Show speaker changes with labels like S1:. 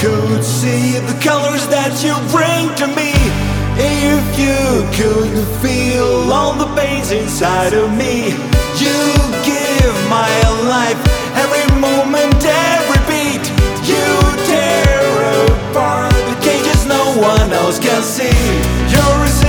S1: could see the colors that you bring to me, if you could feel all the pains inside of me, you give my life every moment, every beat. You tear apart the cages no one else can see. You're